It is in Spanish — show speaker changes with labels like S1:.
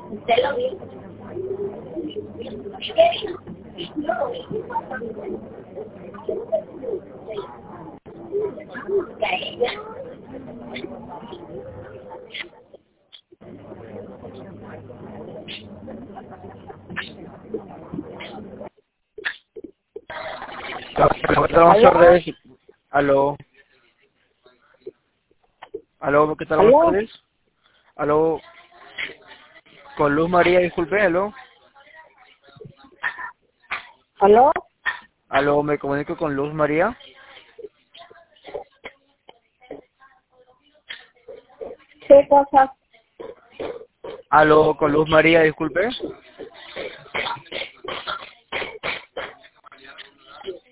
S1: Usted lo vio. ¿Qué vino? Yo lo vi. Que ella.
S2: Buenas tardes. Aló. Aló, ¿qué tal? Buenas
S3: ¿Aló?
S2: tardes. Aló, con Luz María, disculpe, aló.
S3: ¿Aló?
S2: Aló, me comunico con Luz María.
S3: ¿Qué cosa?
S2: Aló, con Luz María, disculpe.